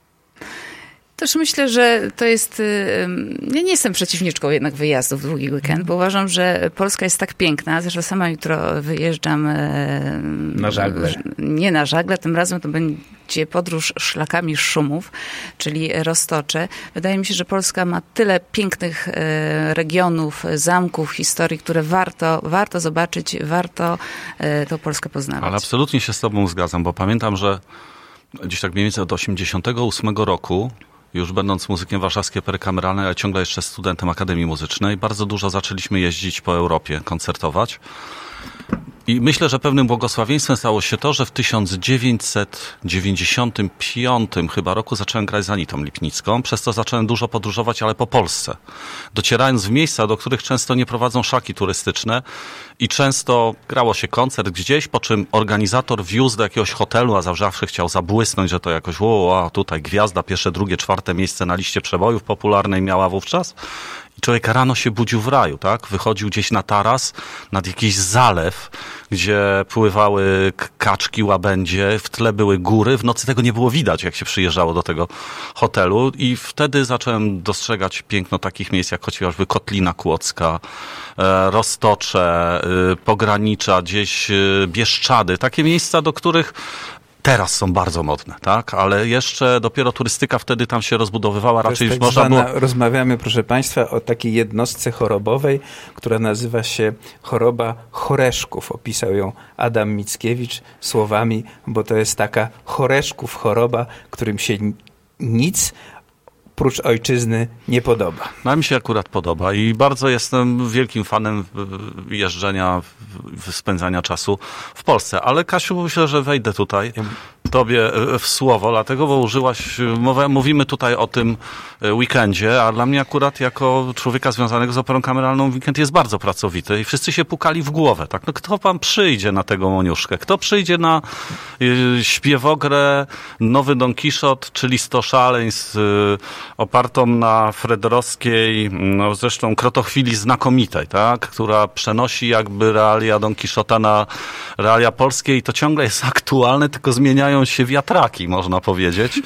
Też myślę, że to jest... Ja nie jestem przeciwniczką jednak wyjazdów w długi weekend, bo uważam, że Polska jest tak piękna. Zresztą sama jutro wyjeżdżam... Na żagle. Nie na żagle, tym razem to będzie podróż szlakami Szumów, czyli Roztocze. Wydaje mi się, że Polska ma tyle pięknych regionów, zamków, historii, które warto, warto zobaczyć, warto tą Polskę poznawać. Ale absolutnie się z tobą zgadzam, bo pamiętam, że gdzieś tak mniej więcej od osiemdziesiątego ósmego roku, już będąc muzykiem warszawskiej opery kameralnej, ale ciągle jeszcze studentem Akademii Muzycznej, bardzo dużo zaczęliśmy jeździć po Europie, koncertować. I myślę, że pewnym błogosławieństwem stało się to, że w tysiąc dziewięćset dziewięćdziesiątym piątym chyba roku zacząłem grać z Anitą Lipnicką. Przez to zacząłem dużo podróżować, ale po Polsce. Docierając w miejsca, do których często nie prowadzą szlaki turystyczne i często grało się koncert gdzieś, po czym organizator wiózł do jakiegoś hotelu, a zawsze chciał zabłysnąć, że to jakoś o, a tutaj gwiazda, pierwsze, drugie, czwarte miejsce na liście przebojów popularnej miała wówczas. I człowiek rano się budził w raju, tak? Wychodził gdzieś na taras, nad jakiś zalew, gdzie pływały kaczki, łabędzie, w tle były góry. W nocy tego nie było widać, jak się przyjeżdżało do tego hotelu i wtedy zacząłem dostrzegać piękno takich miejsc, jak chociażby Kotlina Kłodzka, Roztocze, pogranicza, gdzieś Bieszczady. Takie miejsca, do których teraz są bardzo modne, tak? Ale jeszcze dopiero turystyka wtedy tam się rozbudowywała, raczej tak można zwana, było... Rozmawiamy, proszę Państwa, o takiej jednostce chorobowej, która nazywa się choroba choreszków. Opisał ją Adam Mickiewicz słowami, bo to jest taka choreszków choroba, którym się nic prócz ojczyzny nie podoba. No mi się akurat podoba i bardzo jestem wielkim fanem jeżdżenia, spędzania czasu w Polsce. Ale Kasiu, myślę, że wejdę tutaj tobie w słowo, dlatego, bo użyłaś, mówimy tutaj o tym weekendzie, a dla mnie akurat jako człowieka związanego z operą kameralną weekend jest bardzo pracowity i wszyscy się pukali w głowę, tak? No kto wam przyjdzie na tego Moniuszkę? Kto przyjdzie na y, śpiewogrę Nowy Don Kiszot, czyli sto szaleństw, y, opartą na Fredrowskiej, no zresztą krotochwili znakomitej, tak? Która przenosi jakby realia Don Kiszota na realia polskie i to ciągle jest aktualne, tylko zmieniają się wiatraki, można powiedzieć.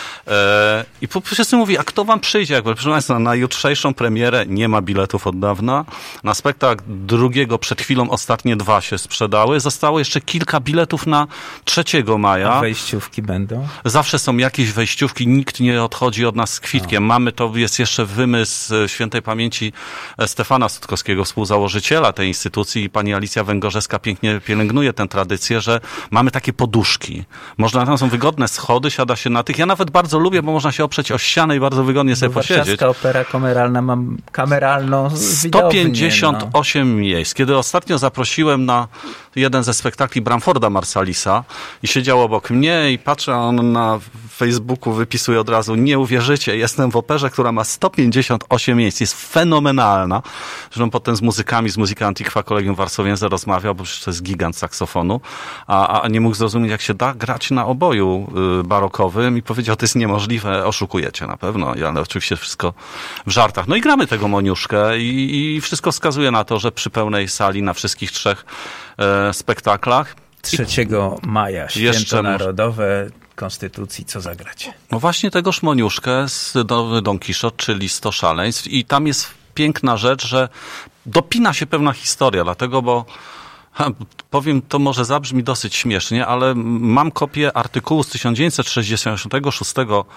I wszyscy mówi, a kto wam przyjdzie? Jakby, proszę Państwa, na jutrzejszą premierę nie ma biletów od dawna. Na spektakl drugiego przed chwilą ostatnie dwa się sprzedały. Zostało jeszcze kilka biletów na trzeciego maja. A wejściówki będą? Zawsze są jakieś wejściówki, nikt nie odchodzi od nas z kwitkiem. No. Mamy, to jest jeszcze wymysł świętej pamięci Stefana Sutkowskiego, współzałożyciela tej instytucji i pani Alicja Węgorzewska pięknie pielęgnuje tę tradycję, że mamy takie poduszki. Można, tam są wygodne schody, siada się na tych. Ja nawet bardzo lubię, bo można się oprzeć o ścianę i bardzo wygodnie sobie posiedzieć. Warszawska Opera Kameralna mam kameralną sto pięćdziesiąt osiem no. miejsc. Kiedy ostatnio zaprosiłem na jeden ze spektakli Bramforda Marsalisa i siedział obok mnie i patrzę, a on na Facebooku wypisuje od razu, nie uwierzycie, jestem w operze, która ma sto pięćdziesiąt osiem miejsc. Jest fenomenalna. Zresztą potem z muzykami, z Muzyka Antiqua Collegium Warszawiense rozmawiał, bo przecież to jest gigant saksofonu, a, a nie mógł zrozumieć, jak się da grać na oboju y, barokowym i powiedział, to jest niemożliwe, oszukujecie na pewno, ale oczywiście wszystko w żartach. No i gramy tego Moniuszkę i, i wszystko wskazuje na to, że przy pełnej sali na wszystkich trzech e, spektaklach. trzeciego maja, Święto jeszcze Narodowe Konstytucji, co zagracie? No właśnie tegoż Moniuszkę z Don Kiszot, czyli sto szaleństw i tam jest piękna rzecz, że dopina się pewna historia, dlatego, bo ha, powiem, to może zabrzmi dosyć śmiesznie, ale mam kopię artykułu z tysiąc dziewięćset sześćdziesiątego szóstego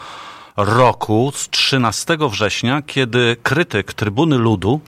roku, z trzynastego września, kiedy krytyk Trybuny Ludu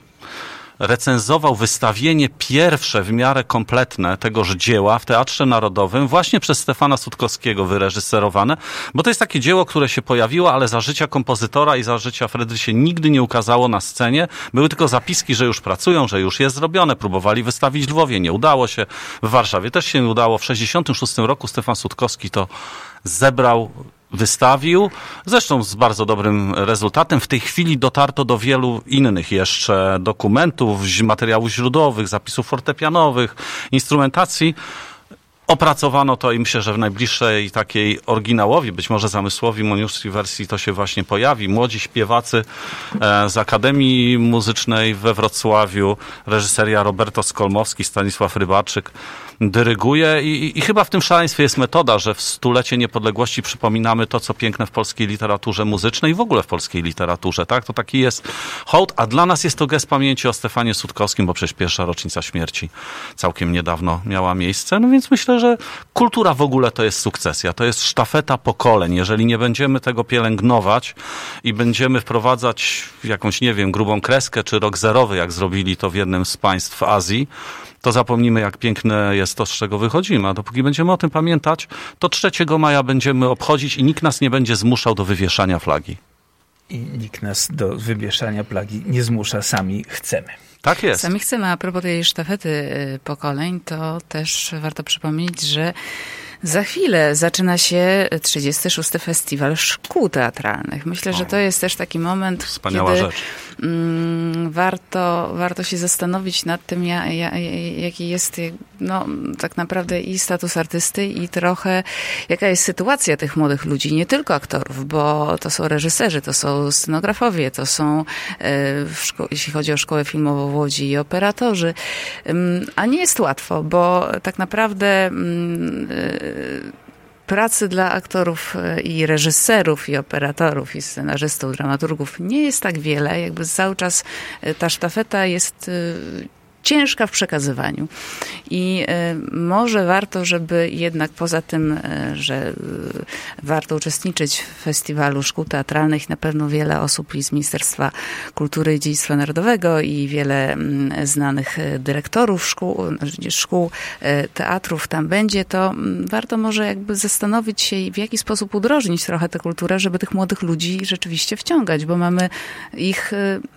recenzował wystawienie pierwsze w miarę kompletne tegoż dzieła w Teatrze Narodowym właśnie przez Stefana Sutkowskiego wyreżyserowane, bo to jest takie dzieło, które się pojawiło, ale za życia kompozytora i za życia Fredry się nigdy nie ukazało na scenie. Były tylko zapiski, że już pracują, że już jest zrobione. Próbowali wystawić w Lwowie, nie udało się. W Warszawie też się nie udało. W sześćdziesiątym szóstym roku Stefan Sutkowski to zebrał, wystawił, zresztą z bardzo dobrym rezultatem. W tej chwili dotarto do wielu innych jeszcze dokumentów, materiałów źródłowych, zapisów fortepianowych, instrumentacji. Opracowano to i myślę, że w najbliższej takiej oryginałowi, być może zamysłowi moniuszskiej wersji to się właśnie pojawi. Młodzi śpiewacy z Akademii Muzycznej we Wrocławiu, reżyseria Roberto Skolmowski, Stanisław Rybaczyk dyryguje i, i chyba w tym szaleństwie jest metoda, że w stulecie niepodległości przypominamy to, co piękne w polskiej literaturze muzycznej i w ogóle w polskiej literaturze, tak? To taki jest hołd, a dla nas jest to gest pamięci o Stefanie Sutkowskim, bo przecież pierwsza rocznica śmierci całkiem niedawno miała miejsce, no więc myślę, że kultura w ogóle to jest sukcesja, to jest sztafeta pokoleń. Jeżeli nie będziemy tego pielęgnować i będziemy wprowadzać jakąś, nie wiem, grubą kreskę czy rok zerowy, jak zrobili to w jednym z państw Azji, to zapomnimy, jak piękne jest to, z czego wychodzimy. A dopóki będziemy o tym pamiętać, to trzeciego maja będziemy obchodzić i nikt nas nie będzie zmuszał do wywieszania flagi. I nikt nas do wywieszania flagi nie zmusza, sami chcemy. Tak jest. Sami chcemy, a propos tej sztafety pokoleń, to też warto przypomnieć, że Za chwilę zaczyna się trzydziesty szósty Festiwal Szkół Teatralnych. Myślę, o, że to jest też taki moment, wspaniała kiedy rzecz. Mm, warto, warto się zastanowić nad tym, ja, ja, jaki jest no, tak naprawdę i status artysty i trochę jaka jest sytuacja tych młodych ludzi, nie tylko aktorów, bo to są reżyserzy, to są scenografowie, to są, w szko- jeśli chodzi o szkołę filmową w Łodzi, i operatorzy. A nie jest łatwo, bo tak naprawdę pracy dla aktorów i reżyserów, i operatorów, i scenarzystów, dramaturgów nie jest tak wiele. Jakby cały czas ta sztafeta jest ciężka w przekazywaniu. I może warto, żeby jednak poza tym, że warto uczestniczyć w Festiwalu Szkół Teatralnych, na pewno wiele osób i z Ministerstwa Kultury i Dziedzictwa Narodowego i wiele znanych dyrektorów szkół, szkół teatrów tam będzie, to warto może jakby zastanowić się, w jaki sposób udrożnić trochę tę kulturę, żeby tych młodych ludzi rzeczywiście wciągać, bo mamy ich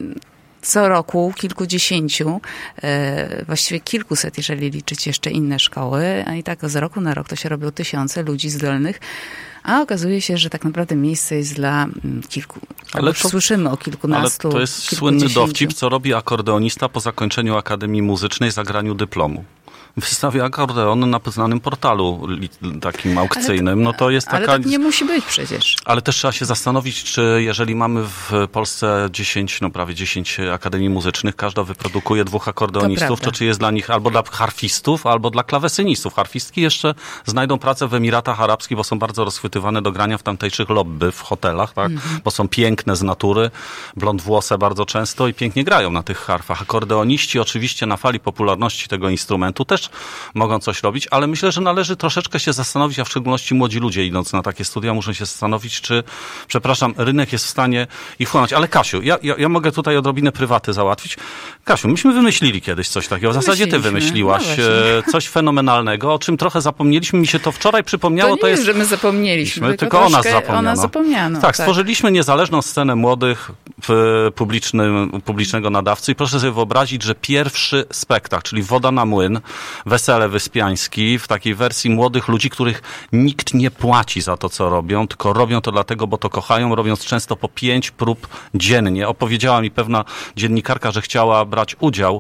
co roku kilkudziesięciu, właściwie kilkuset, jeżeli liczyć jeszcze inne szkoły, a i tak z roku na rok to się robią tysiące ludzi zdolnych, a okazuje się, że tak naprawdę miejsce jest dla kilku. Ale już to, słyszymy o kilkunastu. Ale to jest słynny dowcip, co robi akordeonista po zakończeniu Akademii Muzycznej, zagraniu dyplomu. Wystawia akordeon na znanym portalu takim aukcyjnym. Ale, no to jest taka... ale tak nie musi być przecież. Ale też trzeba się zastanowić, czy jeżeli mamy w Polsce dziesięć, no prawie dziesięć akademii muzycznych, każda wyprodukuje dwóch akordeonistów, to, to czy jest dla nich albo dla harfistów, albo dla klawesynistów. Harfistki jeszcze znajdą pracę w Emiratach Arabskich, bo są bardzo rozchwytywane do grania w tamtejszych lobby, w hotelach, tak? Mm-hmm. Bo są piękne z natury, blondwłose bardzo często i pięknie grają na tych harfach. Akordeoniści oczywiście na fali popularności tego instrumentu też mogą coś robić, ale myślę, że należy troszeczkę się zastanowić, a w szczególności młodzi ludzie idąc na takie studia muszą się zastanowić, czy, przepraszam, rynek jest w stanie ich wchłonąć. Ale Kasiu, ja, ja, ja mogę tutaj odrobinę prywaty załatwić. Kasiu, myśmy wymyślili kiedyś coś takiego. W zasadzie ty wymyśliłaś no coś fenomenalnego, o czym trochę zapomnieliśmy. Mi się to wczoraj przypomniało. To nie to jest, że my zapomnieliśmy, tylko, tylko o nas zapomniano. O nas zapomniano. Tak, tak, stworzyliśmy niezależną scenę młodych w publicznym, publicznego nadawcy i proszę sobie wyobrazić, że pierwszy spektakl, czyli Woda na młyn, Wesele Wyspiański, w takiej wersji młodych ludzi, których nikt nie płaci za to, co robią, tylko robią to dlatego, bo to kochają, robiąc często po pięć prób dziennie. Opowiedziała mi pewna dziennikarka, że chciała brać udział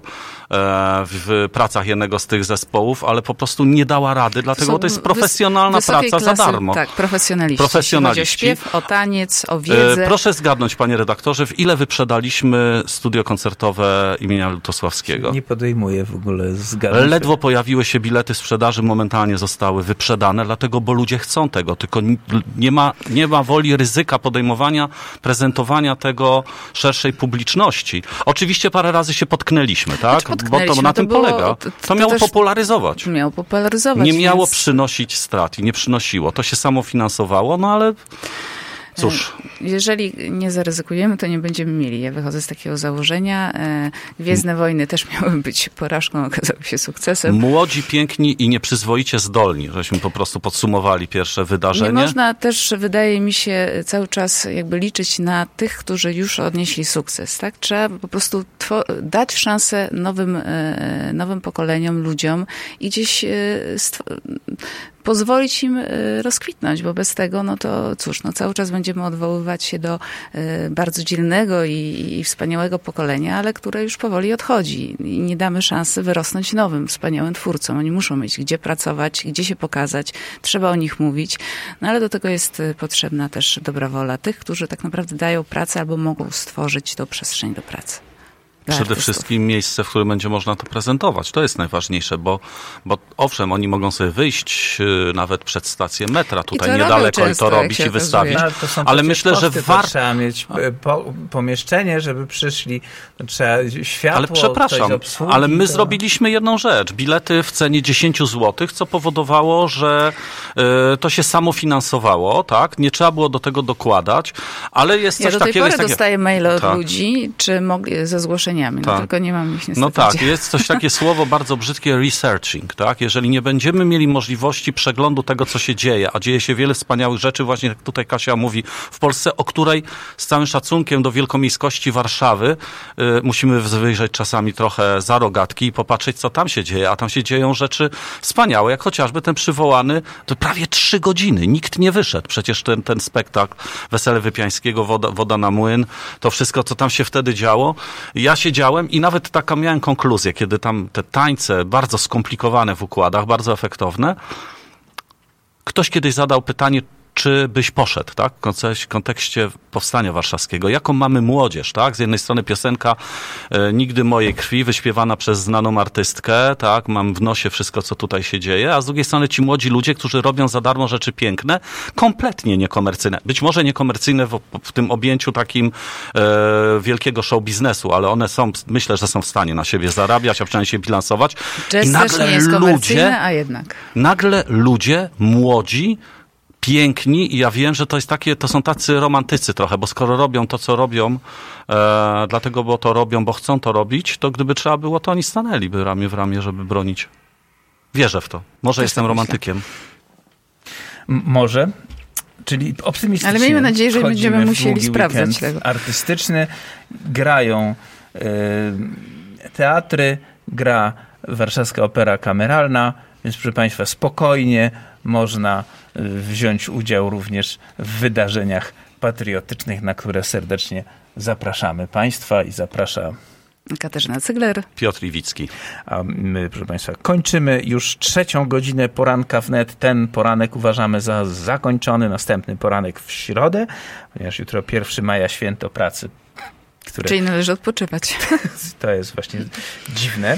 w pracach jednego z tych zespołów, ale po prostu nie dała rady, dlatego bo to jest profesjonalna praca klasy, za darmo. Tak, profesjonaliści. Profesjonaliści. O śpiew, o taniec, o wiedzę. Proszę zgadnąć, panie redaktorze, w ile wyprzedaliśmy studio koncertowe imienia Lutosławskiego? Nie podejmuję w ogóle zgadnąć. Ledwo pojawiły się bilety sprzedaży, momentalnie zostały wyprzedane, dlatego, bo ludzie chcą tego, tylko nie ma, nie ma woli ryzyka podejmowania, prezentowania tego szerszej publiczności. Oczywiście parę razy się potknęliśmy, tak? Bo to na to tym było, polega. To, to, to miało popularyzować. Miało popularyzować. Nie miało więc... przynosić strat i nie przynosiło. To się samo finansowało, no ale... Cóż. Jeżeli nie zaryzykujemy, to nie będziemy mieli. Ja wychodzę z takiego założenia. Gwiezdne Wojny też miały być porażką, okazały się sukcesem. Młodzi, piękni i nieprzyzwoicie zdolni, żeśmy po prostu podsumowali pierwsze wydarzenie. Nie można też, wydaje mi się, cały czas jakby liczyć na tych, którzy już odnieśli sukces. Tak? Trzeba po prostu dać szansę nowym, nowym pokoleniom, ludziom i gdzieś pozwolić im rozkwitnąć, bo bez tego, no to cóż, no cały czas będziemy odwoływać się do bardzo dzielnego i, i wspaniałego pokolenia, ale które już powoli odchodzi i nie damy szansy wyrosnąć nowym, wspaniałym twórcom. Oni muszą mieć gdzie pracować, gdzie się pokazać, trzeba o nich mówić, no ale do tego jest potrzebna też dobra wola tych, którzy tak naprawdę dają pracę albo mogą stworzyć tą przestrzeń do pracy. Przede artystów. Wszystkim miejsce, w którym będzie można to prezentować. To jest najważniejsze, bo, bo owszem, oni mogą sobie wyjść nawet przed stację metra, tutaj I niedaleko często, i to robić i wystawić. No, to ale myślę, że warto... Trzeba mieć po, pomieszczenie, żeby przyszli, trzeba światło, ale przepraszam, obsługi, ale my to... zrobiliśmy jedną rzecz. Bilety w cenie dziesięć złotych, co powodowało, że y, to się samo finansowało, tak? Nie trzeba było do tego dokładać, ale jest coś takiego... Ja do tej takiego, pory takie... dostaję maile od tak. ludzi, czy mogli ze zgłoszeniem doświadczeniami, no tak. tylko nie mam ich niestety. No tak, gdzie. jest coś takie słowo bardzo brzydkie, researching, tak? Jeżeli nie będziemy mieli możliwości przeglądu tego, co się dzieje, a dzieje się wiele wspaniałych rzeczy, właśnie jak tutaj Kasia mówi, w Polsce, o której z całym szacunkiem do wielkomiejskości Warszawy y, musimy wyjrzeć czasami trochę za rogatki i popatrzeć, co tam się dzieje, a tam się dzieją rzeczy wspaniałe, jak chociażby ten przywołany, to prawie trzy godziny, nikt nie wyszedł. Przecież ten, ten spektakl Wesele Wypiańskiego, woda, woda na młyn, to wszystko, co tam się wtedy działo. Ja siedziałem i nawet taka miałem konkluzję, kiedy tam te tańce bardzo skomplikowane w układach, bardzo efektowne. Ktoś kiedyś zadał pytanie, czy byś poszedł, tak? W kontekście Powstania Warszawskiego. Jaką mamy młodzież, tak? Z jednej strony piosenka e, Nigdy mojej krwi, wyśpiewana przez znaną artystkę, tak? Mam w nosie wszystko, co tutaj się dzieje, a z drugiej strony ci młodzi ludzie, którzy robią za darmo rzeczy piękne, kompletnie niekomercyjne. Być może niekomercyjne w, w tym objęciu takim e, wielkiego show biznesu, ale one są, myślę, że są w stanie na siebie zarabiać, a przynajmniej się bilansować. Jazz I nagle też nie jest komercyjny, a jednak. Nagle ludzie, młodzi, piękni i ja wiem, że to jest takie, to są tacy romantycy trochę, bo skoro robią to, co robią, e, dlatego, bo to robią, bo chcą to robić, to gdyby trzeba było, to oni stanęliby ramię w ramię, żeby bronić. Wierzę w to. Może Też jestem tak romantykiem. M- może. Czyli optymistycznie. Ale miejmy nadzieję, że wchodzimy będziemy w musieli długi sprawdzać weekend tego. artystyczny. Grają y, teatry, gra Warszawska Opera Kameralna, więc proszę Państwa, spokojnie można wziąć udział również w wydarzeniach patriotycznych, na które serdecznie zapraszamy Państwa i zaprasza Katarzyna Cygler. Piotr Iwicki. A my, proszę Państwa, kończymy już trzecią godzinę poranka wnet. Ten poranek uważamy za zakończony. Następny poranek w środę, ponieważ jutro pierwszego maja święto pracy. Które... Czyli należy odpoczywać. To jest właśnie dziwne.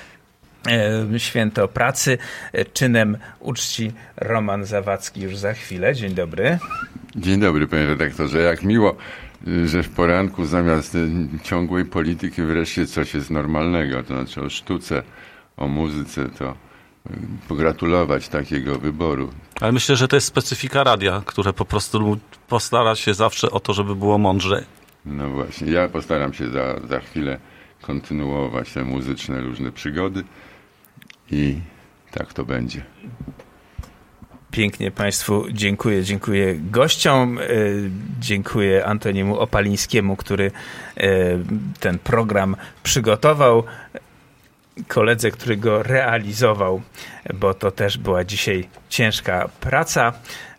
Święto pracy. Czynem uczci Roman Zawadzki już za chwilę. Dzień dobry. Dzień dobry, panie redaktorze. Jak miło, że w poranku zamiast ciągłej polityki wreszcie coś jest normalnego. To znaczy o sztuce, o muzyce, to pogratulować takiego wyboru. Ale myślę, że to jest specyfika radia, które po prostu postara się zawsze o to, żeby było mądrzej. No właśnie. Ja postaram się za, za chwilę kontynuować te muzyczne różne przygody i tak to będzie. Pięknie Państwu dziękuję. Dziękuję gościom. Dziękuję Antoniemu Opalińskiemu, który ten program przygotował. Koledze, który go realizował, bo to też była dzisiaj ciężka praca.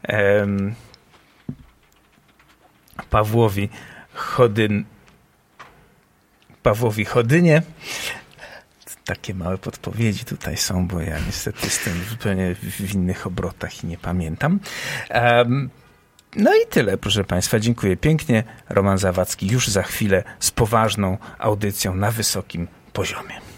Pawłowi Chodyn, Pawłowi Chodynie. Takie małe podpowiedzi tutaj są, bo ja niestety jestem zupełnie w innych obrotach i nie pamiętam. Um, no i tyle, proszę Państwa. Dziękuję pięknie. Roman Zawadzki już za chwilę z poważną audycją na wysokim poziomie.